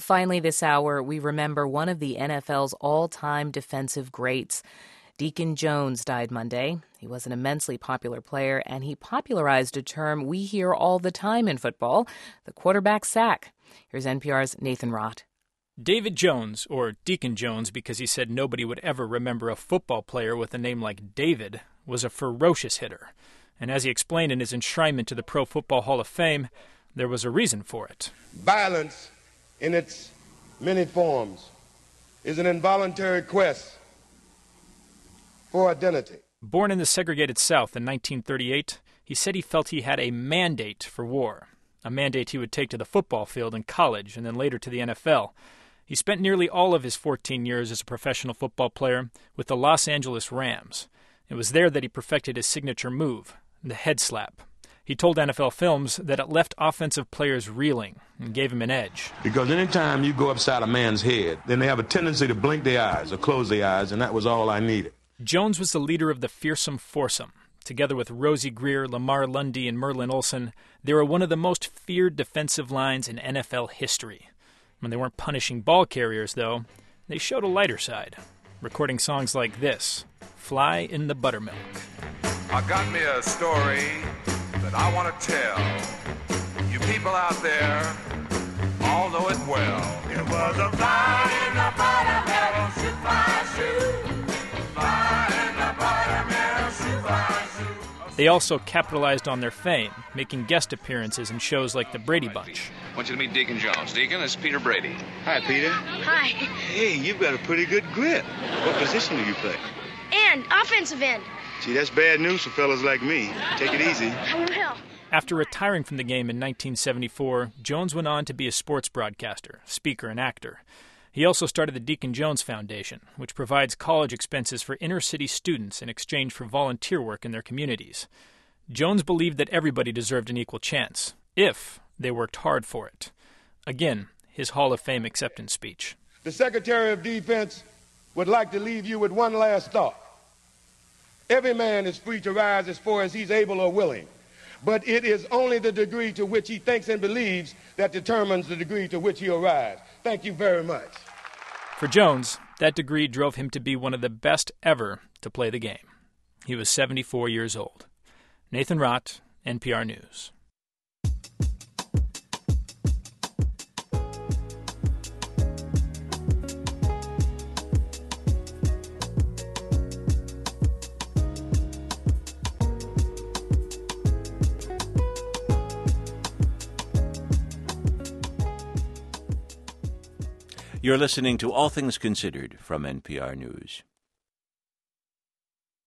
Finally, this hour, we remember one of the NFL's all-time defensive greats. Deacon Jones died Monday. He was an immensely popular player, and he popularized a term we hear all the time in football, the quarterback sack. Here's NPR's Nathan Rott. David Jones, or Deacon Jones because he said nobody would ever remember a football player with a name like David, was a ferocious hitter. And as he explained in his enshrinement to the Pro Football Hall of Fame, there was a reason for it. Violence, in its many forms, is an involuntary quest for identity. Born in the segregated South in 1938, he said he felt he had a mandate for war, a mandate he would take to the football field in college and then later to the NFL. He spent nearly all of his 14 years as a professional football player with the Los Angeles Rams. It was there that he perfected his signature move, the head slap. He told NFL Films that it left offensive players reeling and gave him an edge. Because anytime you go upside a man's head, then they have a tendency to blink their eyes or close their eyes, and that was all I needed. Jones was the leader of the fearsome foursome. Together with Rosie Greer, Lamar Lundy, and Merlin Olsen, they were one of the most feared defensive lines in NFL history. When they weren't punishing ball carriers, though, they showed a lighter side, recording songs like this, Fly in the Buttermilk. I got me a story that I want to tell. You people out there all know it well. It was a fly in the buttermilk, shoot, fly, shoot. Fly in the buttermilk, shoot, fly, shoot. They also capitalized on their fame, making guest appearances in shows like The Brady Bunch. I want you to meet Deacon Jones. Deacon, this is Peter Brady. Hi, Peter. Hi. Hey, you've got a pretty good grip. What position do you play? And offensive end. Gee, that's bad news for fellas like me. Take it easy. I will. After retiring from the game in 1974, Jones went on to be a sports broadcaster, speaker, and actor. He also started the Deacon Jones Foundation, which provides college expenses for inner-city students in exchange for volunteer work in their communities. Jones believed that everybody deserved an equal chance, if they worked hard for it. Again, his Hall of Fame acceptance speech. The Secretary of Defense would like to leave you with one last thought. Every man is free to rise as far as he's able or willing, but it is only the degree to which he thinks and believes that determines the degree to which he'll rise. Thank you very much. For Jones, that degree drove him to be one of the best ever to play the game. He was 74 years old. Nathan Rott, NPR News. You're listening to All Things Considered from NPR News.